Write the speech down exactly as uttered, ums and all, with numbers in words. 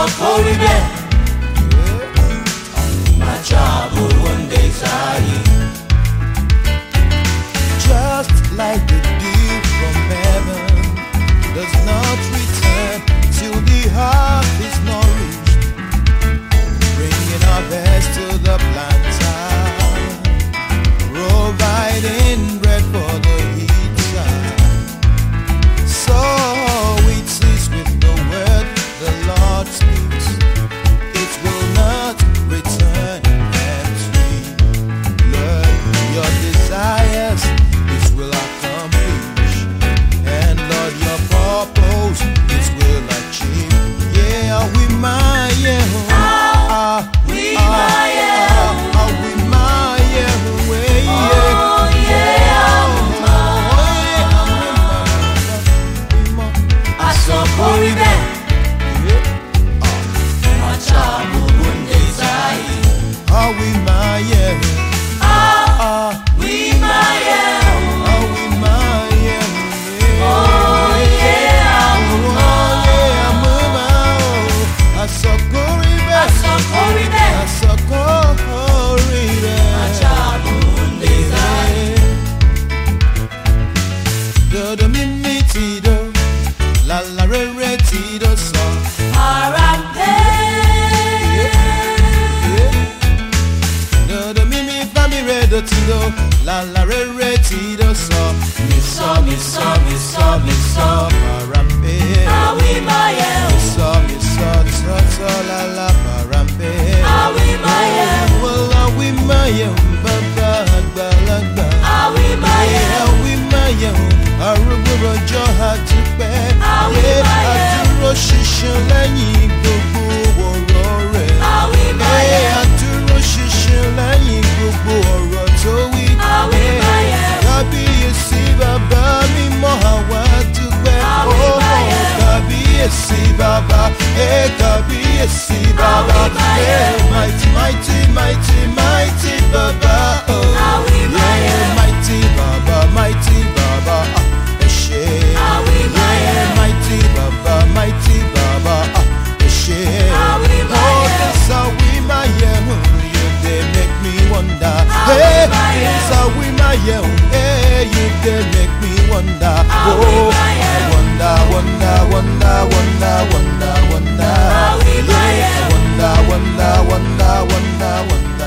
Asokoribe Machabu Wondezai. Just like the dew from heaven does not return till the heart is nourished, bringing harvest to the planter, providing bread for the eater. So it is with the word the Lord speaks, it will not return empty. Lord, your desires it will accomplish, and Lord, your purpose it will achieve. Yeah, we my yeah, Ah, we my yeah. ah, we my yeah, way yeah. Oh yeah, Asokoribe Machabu Wondezai. Ah, we my yeah, Ah, ah, we my yeah. ah, we my yeah. Oh yeah, Oh yeah, mama, oh, Asokoribe, Asokoribe Asokoribe. Machabu Wondezai. Do do mi mi ti do, la la re re ti do so. Arambe Do do mi mi fa mi re do ti do, la la re re ti do so. Mi so mi so mi so mi so parambe. Awi maye Mi so mi so so so la la parambe. Awi maye Well, awi maye baba àgbàlagbà. Awi maye Awi maye arúgbó rọjò àti pẹ́. Awi maye Adúró ṣinṣin lẹ́yìn gbogbo ọ̀rọ̀ rẹ̀. Awi maye Adúró ṣinṣin lẹ́yìn gbogbo ọ̀rọ̀ tó wí. Awi maye Kábíyèsí bàbá mímọ́ àwa dúpẹ́. Awi Ó maye kábíyèsí bàbá, ẹ kábíyèsí bàbá. Awi maye Ẹ mighty mighty mighty mighty bàbá. Oh, Awi maye yeah, mighty bàbá, mighty bàbá. Ah, ẹ ṣé. Awi maye Yeah, mighty bàbá, mighty bàbá. Ah, ẹ ṣé. Awi maye Oh, this how we my yeah, you they make me wonder. Awi Hey, maye this how we my yeah, hey, you they make me wonder. Awi Oh, maye I wonder, wonder, wonder, wonder, wonder, wonder. Awi maye Yeah, I wonder, wonder, wonder, wonder, wonder.